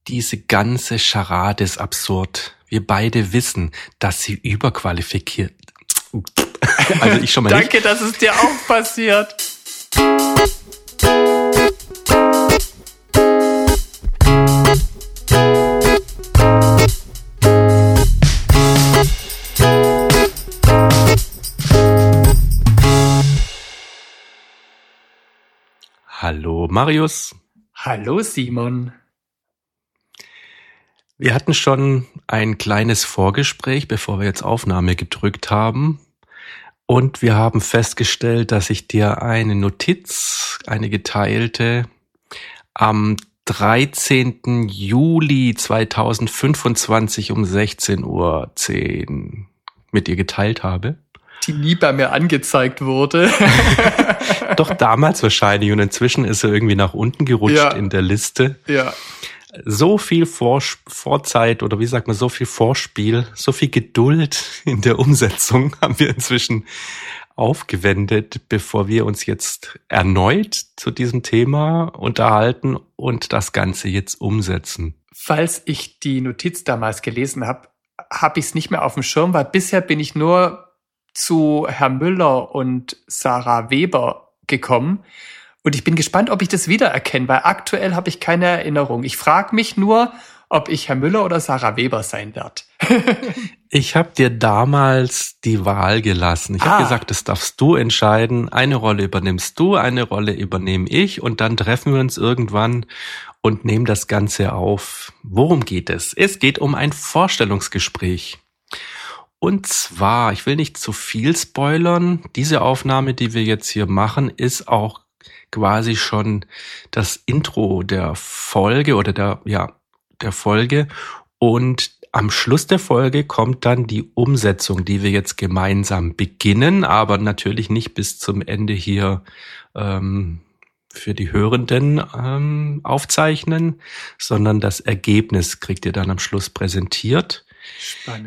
Diese ganze Scharade ist absurd. Wir beide wissen, dass sie überqualifiziert. Also ich schon mal nicht. Danke, dass es dir auch passiert. Hallo Marius. Hallo Simon. Wir hatten schon ein kleines Vorgespräch, bevor wir jetzt Aufnahme gedrückt haben. Und wir haben festgestellt, dass ich dir eine Notiz, eine geteilte, am 13. Juli 2025 um 16:10 Uhr mit dir geteilt habe. Die nie bei mir angezeigt wurde. Doch damals wahrscheinlich, und inzwischen ist er irgendwie nach unten gerutscht in der Liste. Ja. So viel Vorzeit oder wie sagt man, so viel Vorspiel, so viel Geduld in der Umsetzung haben wir inzwischen aufgewendet, bevor wir uns jetzt erneut zu diesem Thema unterhalten und das Ganze jetzt umsetzen. Falls ich die Notiz damals gelesen habe, habe ich es nicht mehr auf dem Schirm, weil bisher bin ich nur zu Herr Müller und Sarah Weber gekommen. Und ich bin gespannt, ob ich das wiedererkenne, weil aktuell habe ich keine Erinnerung. Ich frage mich nur, ob ich Herr Müller oder Sarah Weber sein werde. Ich habe dir damals die Wahl gelassen. Ich habe gesagt, das darfst du entscheiden. Eine Rolle übernimmst du, eine Rolle übernehme ich und dann treffen wir uns irgendwann und nehmen das Ganze auf. Worum geht es? Es geht um ein Vorstellungsgespräch. Und zwar, ich will nicht zu viel spoilern, diese Aufnahme, die wir jetzt hier machen, ist auch quasi schon das Intro der Folge oder der Folge. Und am Schluss der Folge kommt dann die Umsetzung, die wir jetzt gemeinsam beginnen, aber natürlich nicht bis zum Ende hier für die Hörenden aufzeichnen, sondern das Ergebnis kriegt ihr dann am Schluss präsentiert. Spannend.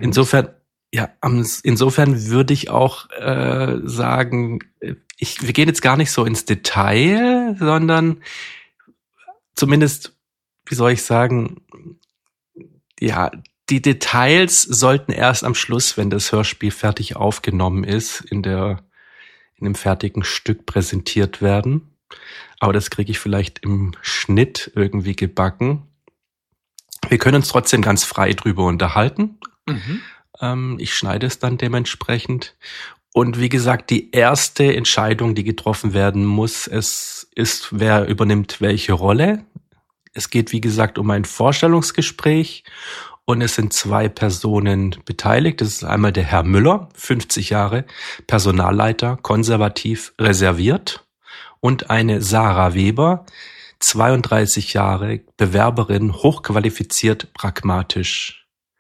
Insofern würde ich auch sagen, wir gehen jetzt gar nicht so ins Detail, sondern zumindest, wie soll ich sagen, ja, die Details sollten erst am Schluss, wenn das Hörspiel fertig aufgenommen ist, in dem fertigen Stück präsentiert werden. Aber das kriege ich vielleicht im Schnitt irgendwie gebacken. Wir können uns trotzdem ganz frei drüber unterhalten. Mhm. Ich schneide es dann dementsprechend. Und wie gesagt, die erste Entscheidung, die getroffen werden muss, ist, wer übernimmt welche Rolle. Es geht, wie gesagt, um ein Vorstellungsgespräch und es sind 2 Personen beteiligt. Das ist einmal der Herr Müller, 50 Jahre, Personalleiter, konservativ, reserviert, und eine Sarah Weber, 32 Jahre, Bewerberin, hochqualifiziert, pragmatisch.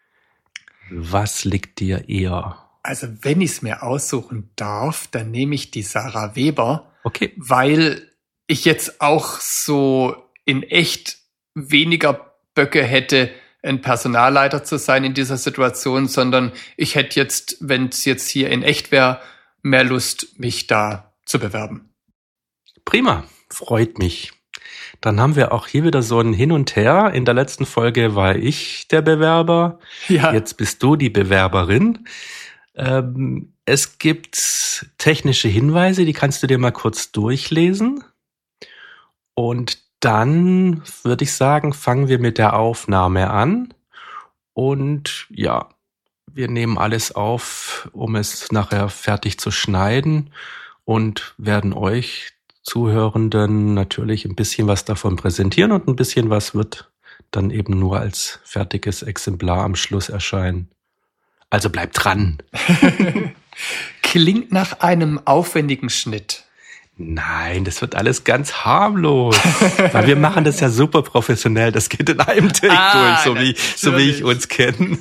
Was liegt dir eher? Also wenn ich es mir aussuchen darf, dann nehme ich die Sarah Weber. Okay. Weil ich jetzt auch so in echt weniger Böcke hätte, ein Personalleiter zu sein in dieser Situation, sondern ich hätte jetzt, wenn es jetzt hier in echt wäre, mehr Lust, mich da zu bewerben. Prima, freut mich. Dann haben wir auch hier wieder so ein Hin und Her. In der letzten Folge war ich der Bewerber. Ja. Jetzt bist du die Bewerberin. Es gibt technische Hinweise, die kannst du dir mal kurz durchlesen. Und dann würde ich sagen, fangen wir mit der Aufnahme an. Und ja, wir nehmen alles auf, um es nachher fertig zu schneiden und werden euch Zuhörenden natürlich ein bisschen was davon präsentieren und ein bisschen was wird dann eben nur als fertiges Exemplar am Schluss erscheinen. Also bleibt dran. Klingt nach einem aufwendigen Schnitt. Nein, das wird alles ganz harmlos. Weil wir machen das ja super professionell. Das geht in einem Take durch, so wie ich uns kenne.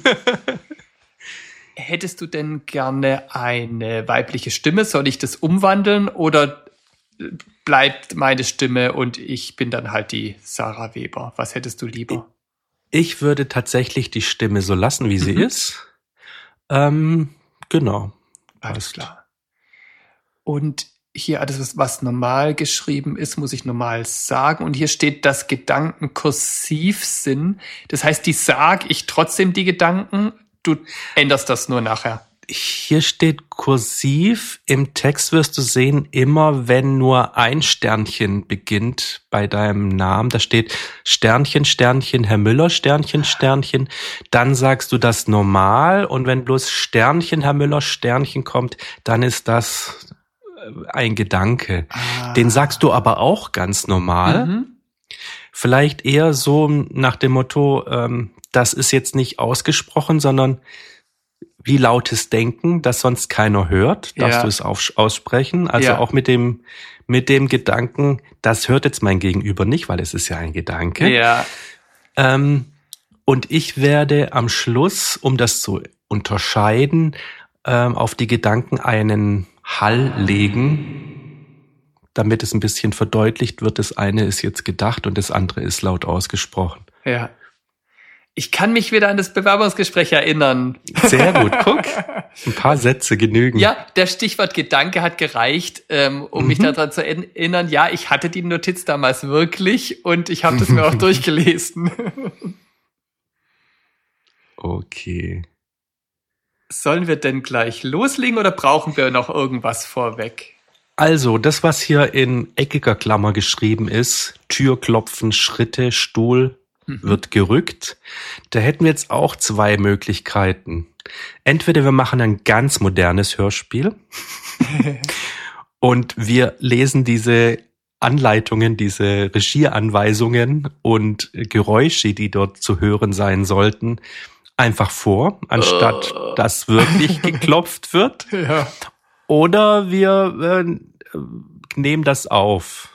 Hättest du denn gerne eine weibliche Stimme? Soll ich das umwandeln oder bleibt meine Stimme und ich bin dann halt die Sarah Weber? Was hättest du lieber? Ich würde tatsächlich die Stimme so lassen, wie sie ist. Genau. Alles klar. Und hier alles, was normal geschrieben ist, muss ich normal sagen. Und hier steht, dass Gedanken kursiv sind. Das heißt, die sage ich trotzdem, die Gedanken. Du änderst das nur nachher. Hier steht kursiv. Im Text wirst du sehen, immer wenn nur ein Sternchen beginnt bei deinem Namen, da steht Sternchen, Sternchen, Herr Müller, Sternchen, Sternchen, dann sagst du das normal und wenn bloß Sternchen, Herr Müller, Sternchen kommt, dann ist das ein Gedanke. Den sagst du aber auch ganz normal. Mhm. Vielleicht eher so nach dem Motto, das ist jetzt nicht ausgesprochen, sondern wie lautes Denken, das sonst keiner hört, darfst du es aussprechen. Also auch mit dem Gedanken, das hört jetzt mein Gegenüber nicht, weil es ist ja ein Gedanke. Ja. Und ich werde am Schluss, um das zu unterscheiden, auf die Gedanken einen Hall legen, damit es ein bisschen verdeutlicht wird, das eine ist jetzt gedacht und das andere ist laut ausgesprochen. Ja. Ich kann mich wieder an das Bewerbungsgespräch erinnern. Sehr gut, guck. Ein paar Sätze genügen. Ja, der Stichwort Gedanke hat gereicht, um mich daran zu erinnern. Ja, ich hatte die Notiz damals wirklich und ich habe das mir auch durchgelesen. Okay. Sollen wir denn gleich loslegen oder brauchen wir noch irgendwas vorweg? Also, das, was hier in eckiger Klammer geschrieben ist, Tür klopfen, Schritte, Stuhl, wird gerückt. Da hätten wir jetzt auch zwei Möglichkeiten. Entweder wir machen ein ganz modernes Hörspiel und wir lesen diese Anleitungen, diese Regieanweisungen und Geräusche, die dort zu hören sein sollten, einfach vor, anstatt dass wirklich geklopft wird. Ja. Oder wir nehmen das auf.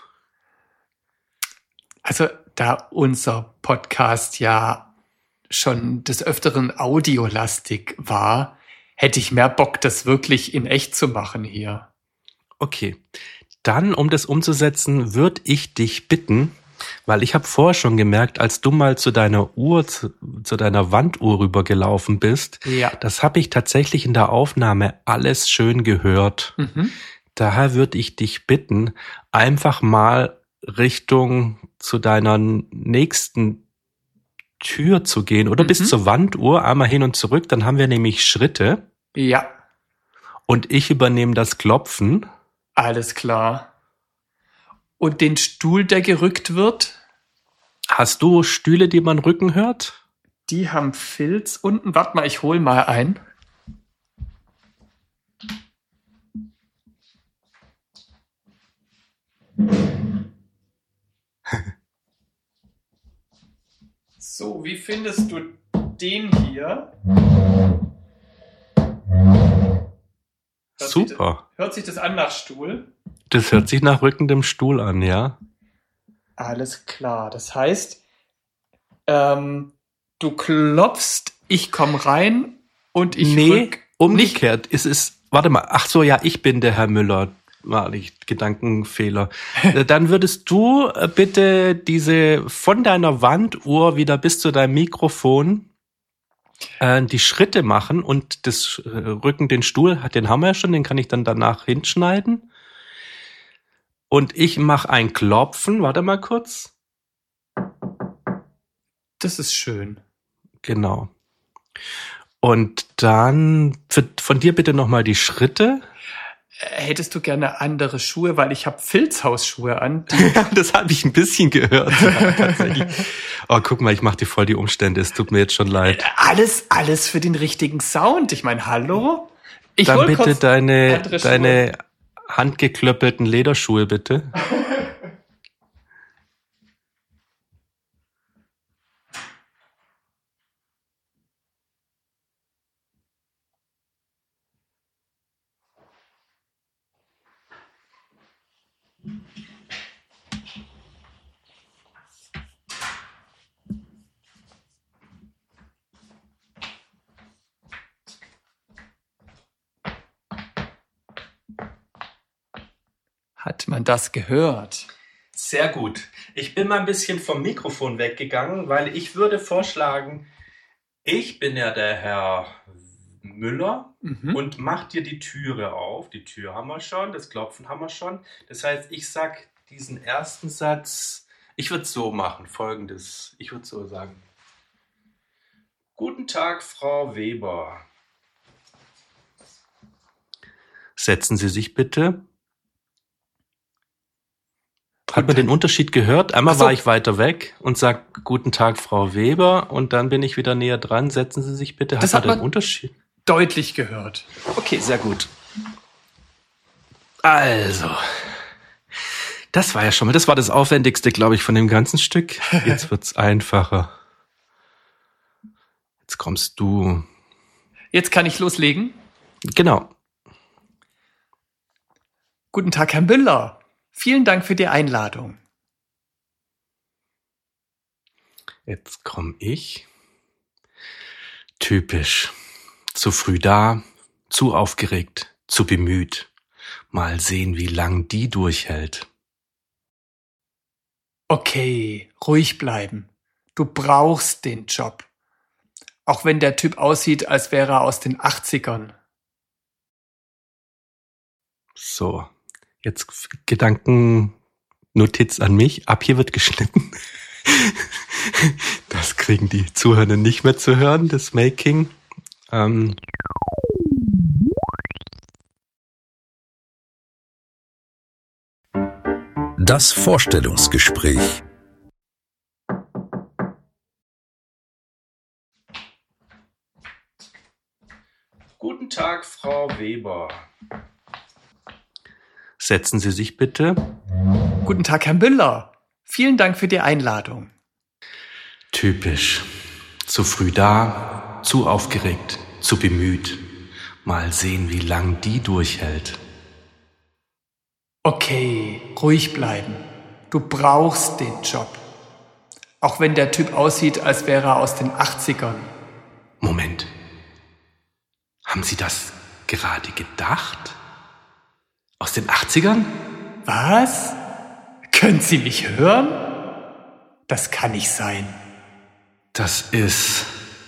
Also da unser Podcast ja schon des Öfteren audiolastig war, hätte ich mehr Bock, das wirklich in echt zu machen hier. Okay, dann, um das umzusetzen, würde ich dich bitten, weil ich habe vorher schon gemerkt, als du mal zu deiner Uhr, zu deiner Wanduhr rübergelaufen bist, ja. Das habe ich tatsächlich in der Aufnahme alles schön gehört. Daher würde ich dich bitten, einfach mal Richtung zu deiner nächsten Tür zu gehen oder bis zur Wanduhr, einmal hin und zurück, dann haben wir nämlich Schritte. Ja. Und ich übernehme das Klopfen. Alles klar. Und den Stuhl, der gerückt wird? Hast du Stühle, die man rücken hört? Die haben Filz unten. Warte mal, ich hol mal ein. So, wie findest du den hier? Super. Hört sich das an nach Stuhl? Das hört sich nach rückendem Stuhl an, ja. Alles klar. Das heißt, du klopfst, ich komme rein und ich rück. Umgekehrt. Es ist, warte mal, ach so, ja, ich bin der Herr Müller. War nicht Gedankenfehler. Dann würdest du bitte diese von deiner Wanduhr wieder bis zu deinem Mikrofon die Schritte machen und das Rücken, den Stuhl, den haben wir ja schon, den kann ich dann danach hinschneiden. Und ich mache ein Klopfen, warte mal kurz. Das ist schön. Genau. Und dann von dir bitte nochmal die Schritte. Hättest du gerne andere Schuhe, weil ich habe Filzhausschuhe an. Das habe ich ein bisschen gehört. Ja, tatsächlich. Oh, guck mal, ich mache dir voll die Umstände. Es tut mir jetzt schon leid. Alles für den richtigen Sound. Ich meine, hallo? Dann bitte deine handgeklöppelten Lederschuhe, bitte. Hat man das gehört? Sehr gut. Ich bin mal ein bisschen vom Mikrofon weggegangen, weil ich würde vorschlagen, ich bin ja der Herr Müller und mach dir die Türe auf. Die Tür haben wir schon, das Klopfen haben wir schon. Das heißt, ich sag diesen ersten Satz, ich würde so machen, folgendes. Ich würde so sagen. Guten Tag, Frau Weber. Setzen Sie sich bitte. Hat man den Unterschied gehört? Einmal war ich weiter weg und sag Guten Tag, Frau Weber, und dann bin ich wieder näher dran. Setzen Sie sich bitte. Das hat man den Unterschied deutlich gehört. Okay, sehr gut. Also, das war ja schon mal, das war das Aufwendigste, glaube ich, von dem ganzen Stück. Jetzt wird's einfacher. Jetzt kommst du. Jetzt kann ich loslegen. Genau. Guten Tag, Herr Müller. Vielen Dank für die Einladung. Jetzt komme ich. Typisch. Zu früh da, zu aufgeregt, zu bemüht. Mal sehen, wie lang die durchhält. Okay, ruhig bleiben. Du brauchst den Job. Auch wenn der Typ aussieht, als wäre er aus den 80ern. So, jetzt Gedankennotiz an mich. Ab hier wird geschnitten. Das kriegen die Zuhörenden nicht mehr zu hören, das Making. Das Vorstellungsgespräch. Guten Tag, Frau Weber. Setzen Sie sich bitte. Guten Tag, Herr Müller. Vielen Dank für die Einladung. Typisch. Zu früh da, zu aufgeregt, zu bemüht. Mal sehen, wie lang die durchhält. Okay, ruhig bleiben. Du brauchst den Job. Auch wenn der Typ aussieht, als wäre er aus den 80ern. Moment. Haben Sie das gerade gedacht? Aus den 80ern? Was? Können Sie mich hören? Das kann nicht sein. Das ist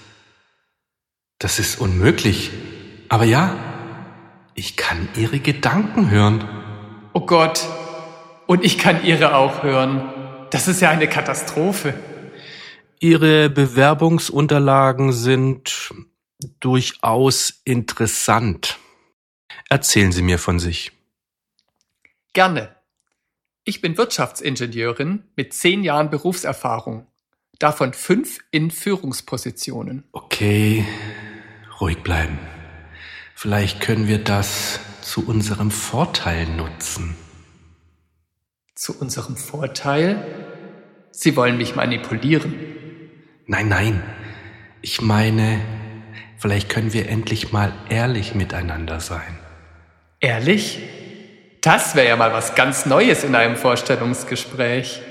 unmöglich. Aber ja, ich kann Ihre Gedanken hören. Oh Gott. Und ich kann Ihre auch hören. Das ist ja eine Katastrophe. Ihre Bewerbungsunterlagen sind durchaus interessant. Erzählen Sie mir von sich. Gerne. Ich bin Wirtschaftsingenieurin mit 10 Jahren Berufserfahrung. Davon 5 in Führungspositionen. Okay, ruhig bleiben. Vielleicht können wir das zu unserem Vorteil nutzen. Zu unserem Vorteil? Sie wollen mich manipulieren. Nein. Ich meine, vielleicht können wir endlich mal ehrlich miteinander sein. Ehrlich? Das wäre ja mal was ganz Neues in einem Vorstellungsgespräch.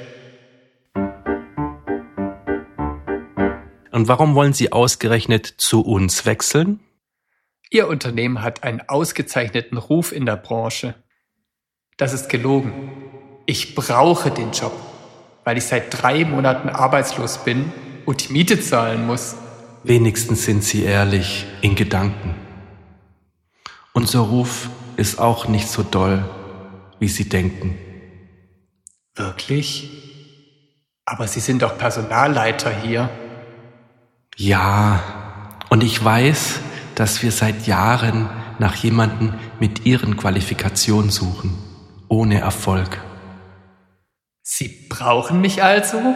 Und warum wollen Sie ausgerechnet zu uns wechseln? Ihr Unternehmen hat einen ausgezeichneten Ruf in der Branche. Das ist gelogen. Ich brauche den Job, weil ich seit 3 Monaten arbeitslos bin und die Miete zahlen muss. Wenigstens sind Sie ehrlich in Gedanken. Unser Ruf ist auch nicht so doll, wie Sie denken. Wirklich? Aber Sie sind doch Personalleiter hier. Ja, und ich weiß, dass wir seit Jahren nach jemandem mit Ihren Qualifikationen suchen, ohne Erfolg. Sie brauchen mich also?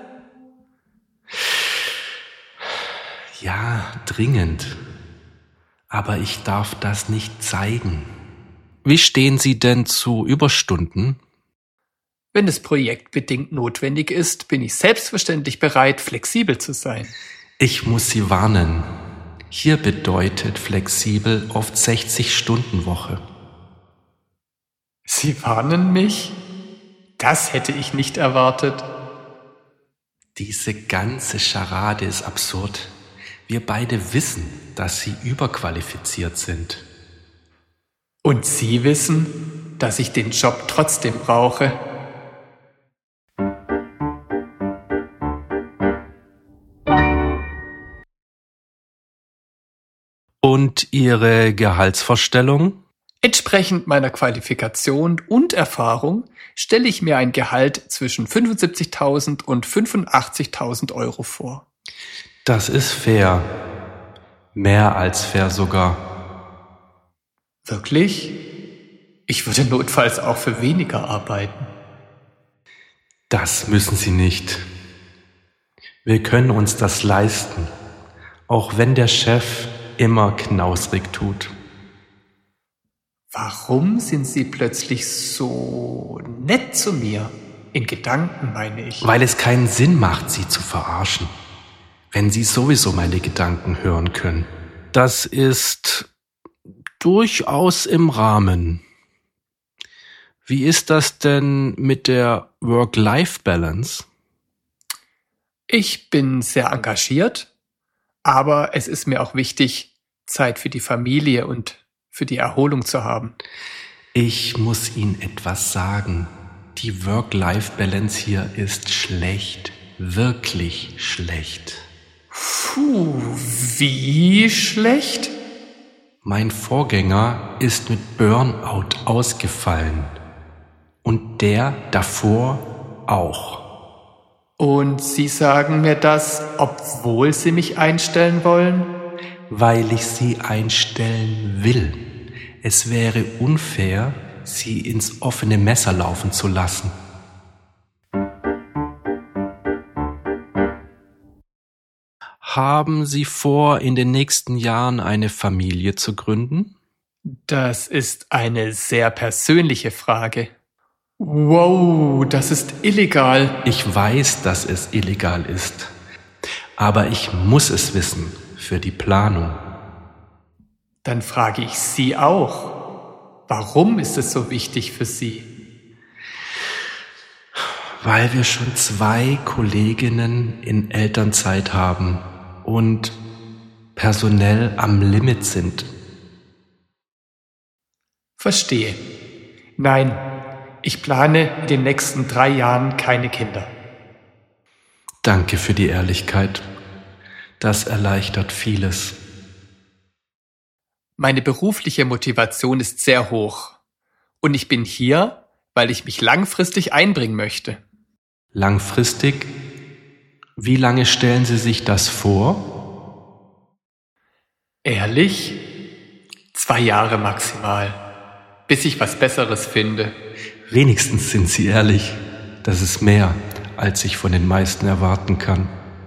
Ja, dringend. Aber ich darf das nicht zeigen. Wie stehen Sie denn zu Überstunden? Wenn es projektbedingt notwendig ist, bin ich selbstverständlich bereit, flexibel zu sein. Ich muss Sie warnen. Hier bedeutet flexibel oft 60-Stunden-Woche. Sie warnen mich? Das hätte ich nicht erwartet. Diese ganze Scharade ist absurd. Wir beide wissen, dass Sie überqualifiziert sind. Und Sie wissen, dass ich den Job trotzdem brauche. Und Ihre Gehaltsvorstellung? Entsprechend meiner Qualifikation und Erfahrung stelle ich mir ein Gehalt zwischen 75.000 und 85.000 Euro vor. Das ist fair. Mehr als fair sogar. Wirklich? Ich würde notfalls auch für weniger arbeiten. Das müssen Sie nicht. Wir können uns das leisten, auch wenn der Chef immer knausrig tut. Warum sind Sie plötzlich so nett zu mir? In Gedanken, meine ich. Weil es keinen Sinn macht, Sie zu verarschen, wenn Sie sowieso meine Gedanken hören können. Das ist durchaus im Rahmen. Wie ist das denn mit der Work-Life-Balance? Ich bin sehr engagiert, aber es ist mir auch wichtig, Zeit für die Familie und für die Erholung zu haben. Ich muss Ihnen etwas sagen. Die Work-Life-Balance hier ist schlecht. Wirklich schlecht. Puh, wie schlecht? Mein Vorgänger ist mit Burnout ausgefallen. Und der davor auch. Und Sie sagen mir das, obwohl Sie mich einstellen wollen? Weil ich Sie einstellen will. Es wäre unfair, Sie ins offene Messer laufen zu lassen. Haben Sie vor, in den nächsten Jahren eine Familie zu gründen? Das ist eine sehr persönliche Frage. Wow, das ist illegal. Ich weiß, dass es illegal ist. Aber ich muss es wissen für die Planung. Dann frage ich Sie auch. Warum ist es so wichtig für Sie? Weil wir schon 2 Kolleginnen in Elternzeit haben und personell am Limit sind. Verstehe. Nein, ich plane in den nächsten 3 Jahren keine Kinder. Danke für die Ehrlichkeit. Das erleichtert vieles. Meine berufliche Motivation ist sehr hoch. Und ich bin hier, weil ich mich langfristig einbringen möchte. Langfristig? Wie lange stellen Sie sich das vor? Ehrlich? 2 Jahre maximal. Bis ich was Besseres finde. Wenigstens sind Sie ehrlich. Das ist mehr, als ich von den meisten erwarten kann.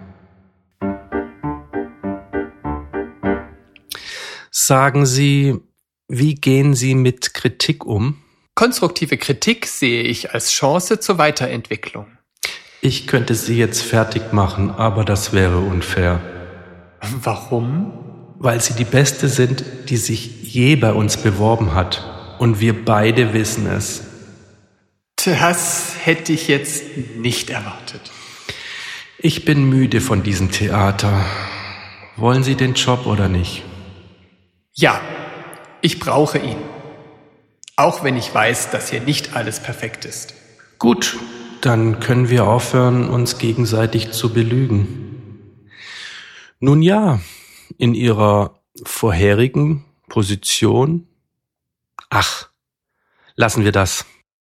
Sagen Sie, wie gehen Sie mit Kritik um? Konstruktive Kritik sehe ich als Chance zur Weiterentwicklung. Ich könnte Sie jetzt fertig machen, aber das wäre unfair. Warum? Weil Sie die Beste sind, die sich je bei uns beworben hat. Und wir beide wissen es. Das hätte ich jetzt nicht erwartet. Ich bin müde von diesem Theater. Wollen Sie den Job oder nicht? Ja, ich brauche ihn. Auch wenn ich weiß, dass hier nicht alles perfekt ist. Gut, dann können wir aufhören, uns gegenseitig zu belügen. Nun ja, in Ihrer vorherigen Position. Ach, lassen wir das.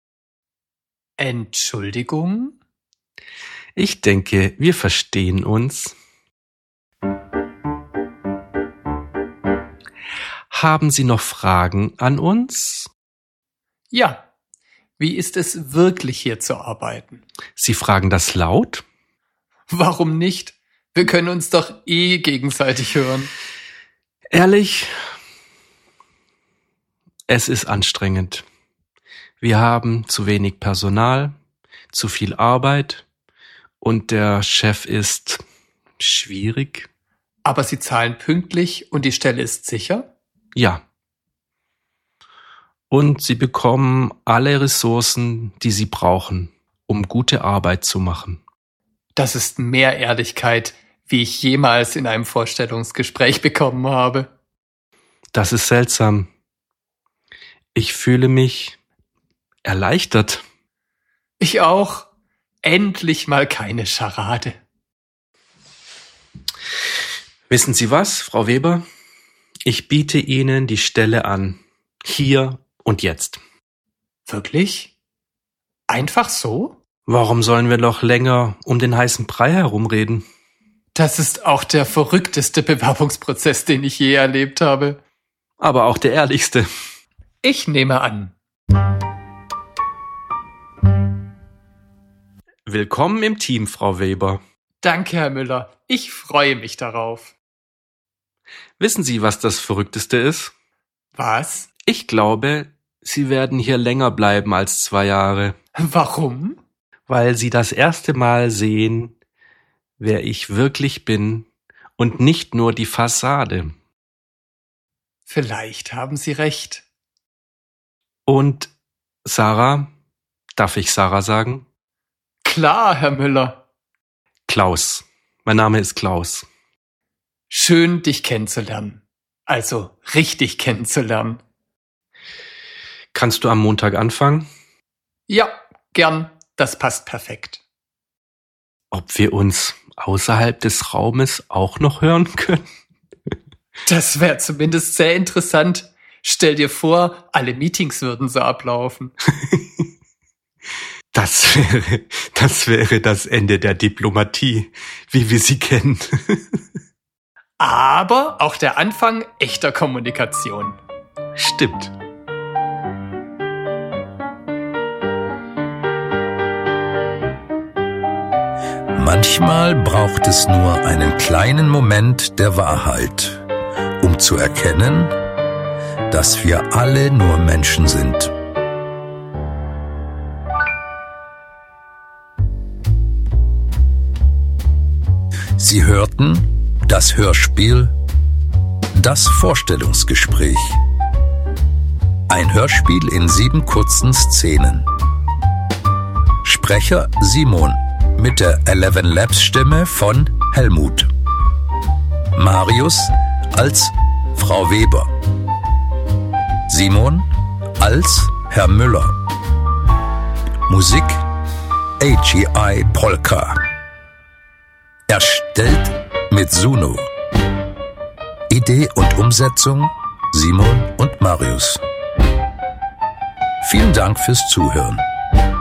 Entschuldigung? Ich denke, wir verstehen uns. Haben Sie noch Fragen an uns? Ja. Wie ist es wirklich hier zu arbeiten? Sie fragen das laut? Warum nicht? Wir können uns doch eh gegenseitig hören. Ehrlich? Es ist anstrengend. Wir haben zu wenig Personal, zu viel Arbeit und der Chef ist schwierig. Aber Sie zahlen pünktlich und die Stelle ist sicher? Ja. Und Sie bekommen alle Ressourcen, die Sie brauchen, um gute Arbeit zu machen. Das ist mehr Ehrlichkeit, wie ich jemals in einem Vorstellungsgespräch bekommen habe. Das ist seltsam. Ich fühle mich erleichtert. Ich auch. Endlich mal keine Scharade. Wissen Sie was, Frau Weber? Ich biete Ihnen die Stelle an. Hier und jetzt. Wirklich? Einfach so? Warum sollen wir noch länger um den heißen Brei herumreden? Das ist auch der verrückteste Bewerbungsprozess, den ich je erlebt habe. Aber auch der ehrlichste. Ich nehme an. Willkommen im Team, Frau Weber. Danke, Herr Müller. Ich freue mich darauf. Wissen Sie, was das Verrückteste ist? Was? Ich glaube, Sie werden hier länger bleiben als 2 Jahre. Warum? Weil Sie das erste Mal sehen, wer ich wirklich bin und nicht nur die Fassade. Vielleicht haben Sie recht. Und Sarah, darf ich Sarah sagen? Klar, Herr Müller. Klaus. Mein Name ist Klaus. Schön, dich kennenzulernen. Also richtig kennenzulernen. Kannst du am Montag anfangen? Ja, gern. Das passt perfekt. Ob wir uns außerhalb des Raumes auch noch hören können? Das wäre zumindest sehr interessant. Stell dir vor, alle Meetings würden so ablaufen. Das wäre das Ende der Diplomatie, wie wir sie kennen. Aber auch der Anfang echter Kommunikation. Stimmt. Manchmal braucht es nur einen kleinen Moment der Wahrheit, um zu erkennen, dass wir alle nur Menschen sind. Sie hörten das Hörspiel Das Vorstellungsgespräch. Ein Hörspiel in 7 kurzen Szenen. Sprecher Simon mit der 11 Labs Stimme von Helmut. Marius als Frau Weber. Simon als Herr Müller. Musik AGI Polka. Erstellt mit Suno. Idee und Umsetzung Simon und Marius. Vielen Dank fürs Zuhören.